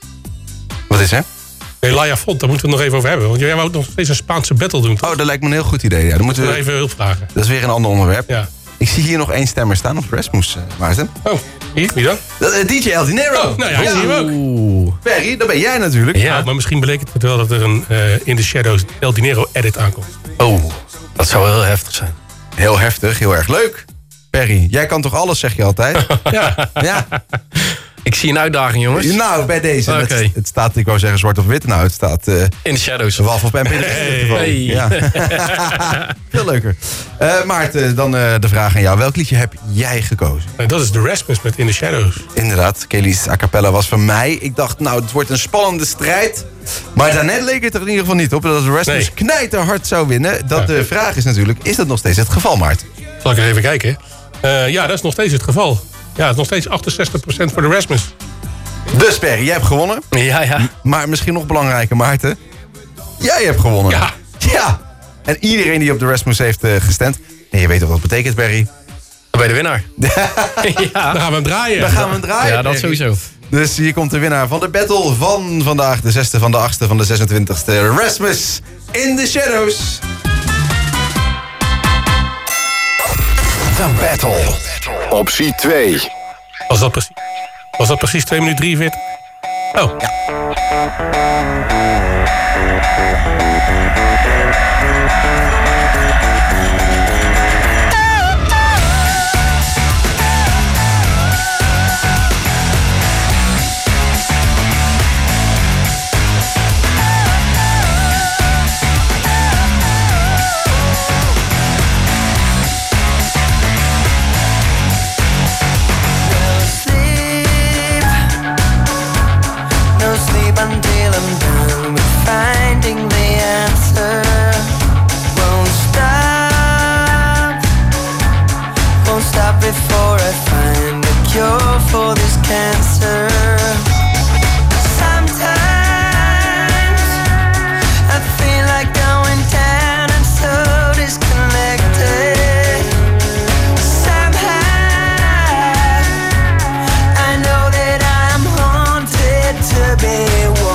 Wat is er? Nee, Laia Font, daar moeten we het nog even over hebben. Want jij wou nog steeds een Spaanse battle doen, toch? Oh, dat lijkt me een heel goed idee. Ja, dan moeten we even hulp vragen. Dat is weer een ander onderwerp. Ja. Ik zie hier nog 1 stemmer staan op Rasmus, Maarten. Oh, wie dan? DJ El Dinero. Oh, nou ja, ik zie hem ook. Perry, dat ben jij natuurlijk. Ja, maar misschien betekent het wel dat er een In the Shadows El Dinero edit aankomt. Oh, dat zou heel heftig zijn. Heel heftig, heel erg leuk. Perry, jij kan toch alles, zeg je altijd? Ja. Ik zie een uitdaging, jongens. Nou, bij deze. Okay. Het staat, ik wou zeggen zwart of wit. Nou, het staat... In the Shadows. Waf op MP3. Hey. Ja. Veel leuker. Maarten, dan de vraag aan jou. Welk liedje heb jij gekozen? Dat is The Rasmus met In the Shadows. Inderdaad, Kelis a cappella was van mij. Ik dacht, nou, het wordt een spannende strijd. Maar daarnet leek het er in ieder geval niet op dat de Rasmus knijterhard zou winnen. De vraag is natuurlijk, is dat nog steeds het geval, Maarten? Zal ik er even kijken? Ja, dat is nog steeds het geval. Ja, het is nog steeds 68% voor de Rasmus. Dus Perry, jij hebt gewonnen. Ja. Maar misschien nog belangrijker, Maarten. Jij hebt gewonnen. Ja. En iedereen die op de Rasmus heeft gestemd. En je weet wat dat betekent, Perry. Dan ben je de winnaar. Dan gaan we hem draaien. Ja, dat sowieso. Dus hier komt de winnaar van de battle van vandaag. De 6e van de 8e van de 26e. Rasmus in the Shadows. The Battle. Optie 2. Was dat precies? Was dat precies 2 minuten 43? Oh. Ja. Until I'm done with finding the answer. Won't stop before I find a cure for this cancer. Sometimes I feel like going down and so disconnected. Somehow I know that I'm haunted to be.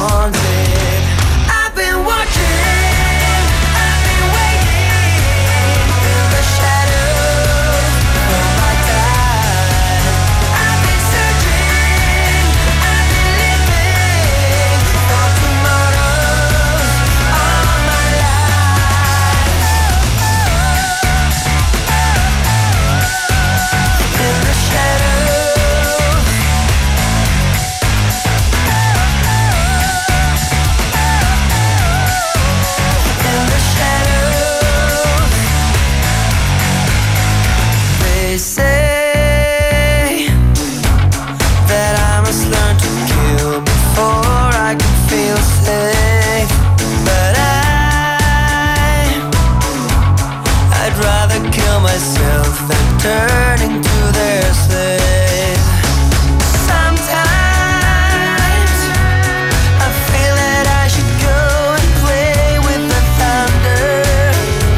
Turning to their slave. Sometimes I feel that I should go and play with the thunder.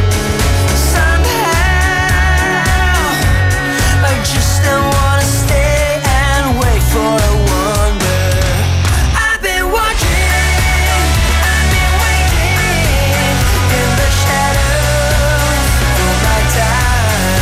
Somehow I just don't wanna stay and wait for a wonder. I've been watching, I've been waiting in the shadows for my time.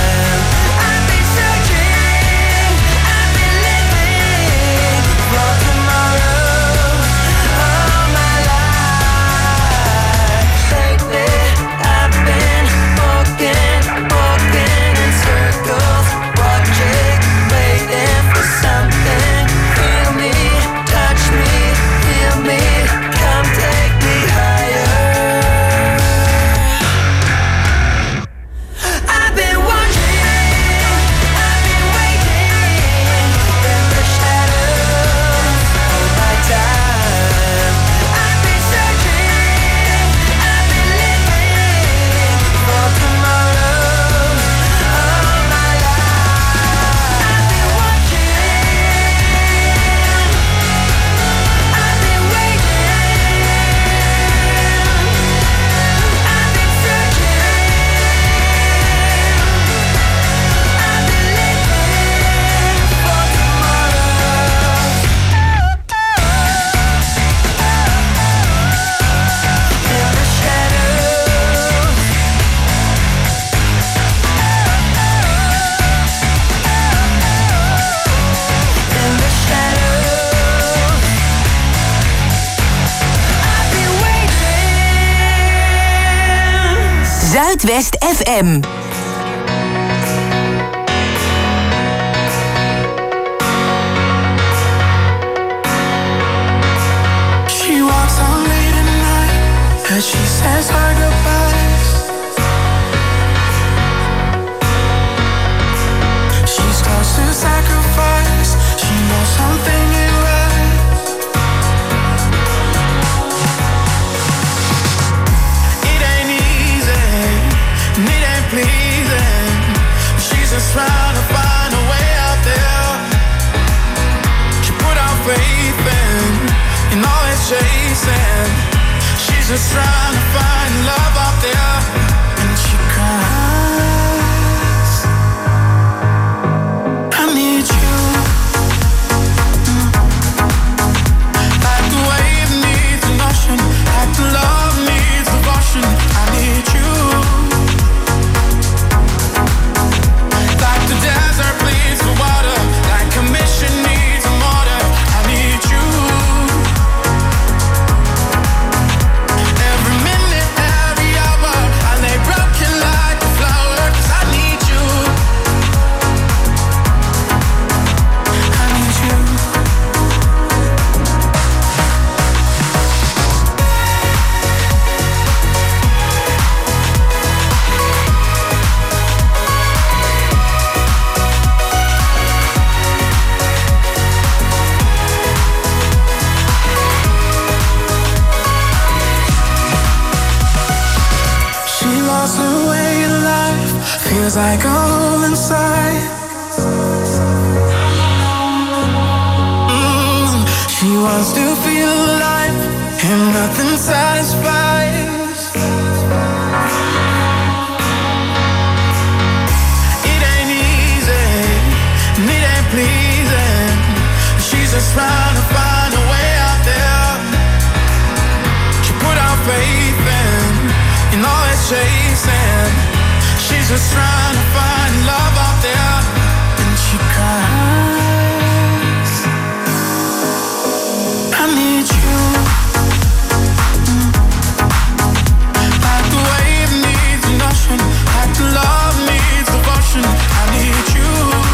Zuidwest FM. She walks on late at night as she says her goodbyes. She starts to sacrifice. She knows something ain't right. It ain't easy, and it ain't pleasing. She's just trying to find a way out there. She put our faith in all it's chasing. She's just trying to find love out there. And she cries, I need you. Like the wave needs an ocean, like the love needs devotion. I need you. Like the desert bleeds for water, like a mission needs a mortar. wants to feel alive, and nothing satisfies. It ain't easy, and it ain't pleasing. She's just trying to find a way out there. She put our faith in all that chasing. She's just trying to find love out there, and she cries. I need you, like the wave needs an ocean, like the love needs devotion. I need you.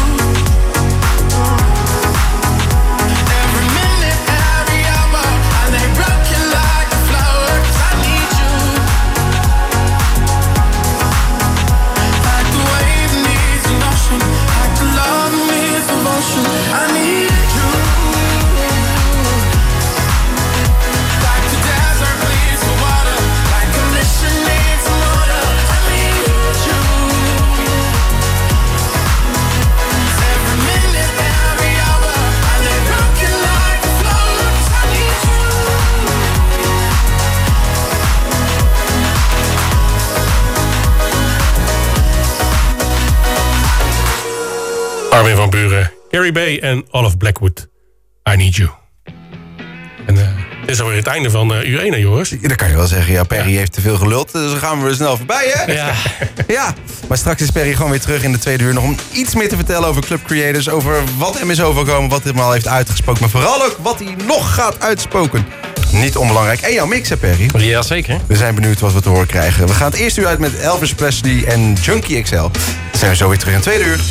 Every minute, every hour, I lay broken like a flower. 'Cause I need you. Like the wave needs an ocean, like the love needs devotion. I need you. Like the desert needs the water, like a mission needs some water. I need you. Every minute, every hour, I lay broken like a flower. 'Cause I need you. Armin van Buuren, Carrie Bay en Olaf Blackwood. I Need You. En dit is alweer het einde van uur 1, hè, Joris? Ja, dat kan je wel zeggen. Ja, Perry heeft te veel geluld, dus dan gaan we er snel voorbij, hè? Ja. Ja, maar straks is Perry gewoon weer terug in de tweede uur... nog om iets meer te vertellen over Club Creators... over wat hem is overkomen, wat hij hem al heeft uitgesproken... maar vooral ook wat hij nog gaat uitspoken. Niet onbelangrijk. En jouw mix, hè, Perry? Ja, zeker. We zijn benieuwd wat we te horen krijgen. We gaan het eerste uur uit met Elvis Presley en Junkie XL. Dan zijn we zo weer terug in het tweede uur.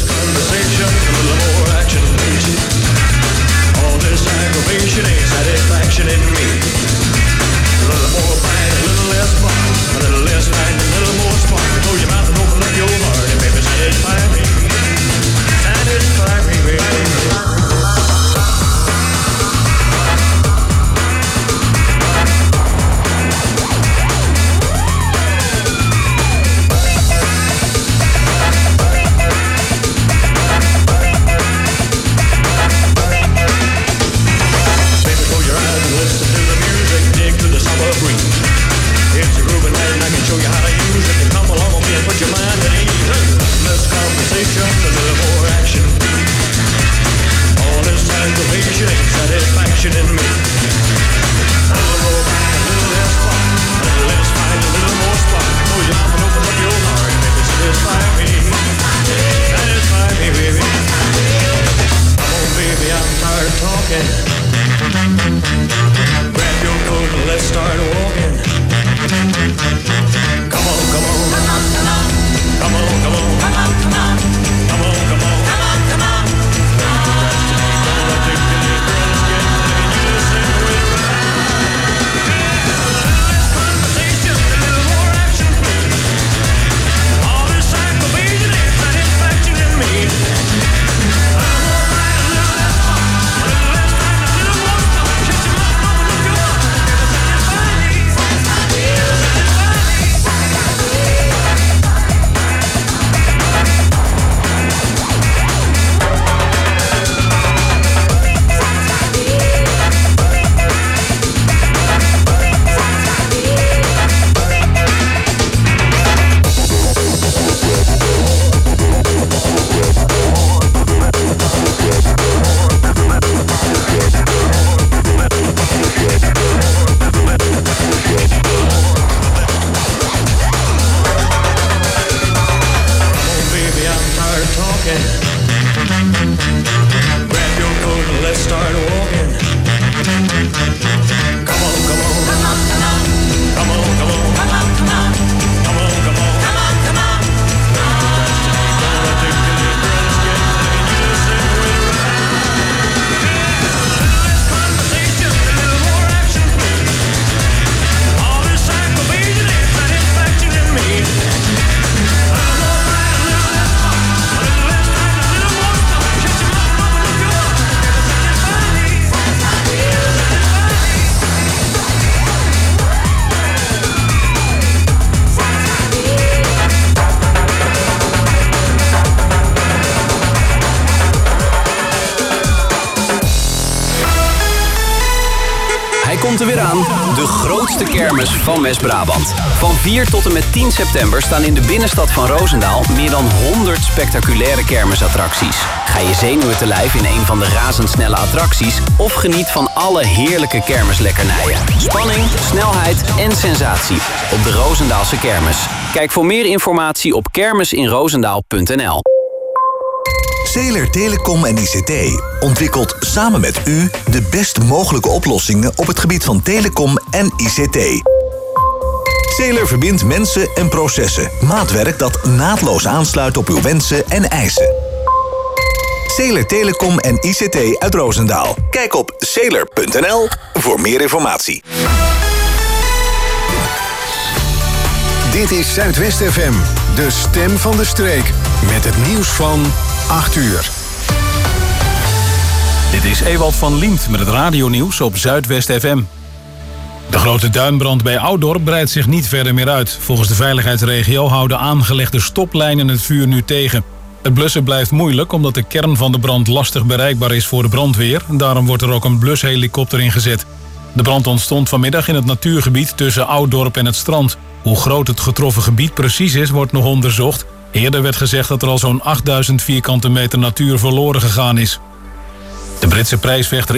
All this aggravation ain't satisfaction in me. A little more fight, a little less fun. A little less fight, a little more spark. Close your mouth and open up your heart and baby satisfy me. Satisfy me, baby. It's a groovy night and I can show you how to use it. Come along with me and put your mind at ease. Less conversation, a little more action. All this aggravation ain't satisfaction in me. A little more fight, a little less fun. A little less fight, a little more spark. Close your mouth and open up your heart and baby satisfy me. Satisfy me, baby. Come on, baby, I'm tired of talking. Grab your coat and let's start walking. Come on, come on. Come on, come on. Come on, come on. Come on, come on. Come on, come on. Come on, come on. All this aggravation ain't satisfaction in me. A little more fight, a little less fun. A little less time, a little more stuff. Shut your mouth, open up your heart. Satisfy me. komt er weer aan. De grootste kermis van West-Brabant. Van 4 tot en met 10 september staan in de binnenstad van Roosendaal meer dan 100 spectaculaire kermisattracties. Ga je zenuwen te lijf in een van de razendsnelle attracties of geniet van alle heerlijke kermislekkernijen. Spanning, snelheid en sensatie op de Roosendaalse kermis. Kijk voor meer informatie op kermisinroosendaal.nl. Zeeler Telecom en ICT ontwikkelt samen met u de best mogelijke oplossingen op het gebied van telecom en ICT. Zeeler verbindt mensen en processen. Maatwerk dat naadloos aansluit op uw wensen en eisen. Zeeler Telecom en ICT uit Roosendaal. Kijk op zeeler.nl voor meer informatie. Dit is Zuidwest FM, de stem van de streek. Met het nieuws van 8 uur. Dit is Ewald van Liemt met het radionieuws op Zuidwest FM. De grote duinbrand bij Ouddorp breidt zich niet verder meer uit. Volgens de veiligheidsregio houden aangelegde stoplijnen het vuur nu tegen. Het blussen blijft moeilijk omdat de kern van de brand lastig bereikbaar is voor de brandweer. Daarom wordt er ook een blushelikopter ingezet. De brand ontstond vanmiddag in het natuurgebied tussen Ouddorp en het strand. Hoe groot het getroffen gebied precies is, wordt nog onderzocht. Eerder werd gezegd dat er al zo'n 8000 vierkante meter natuur verloren gegaan is. De Britse prijsvechter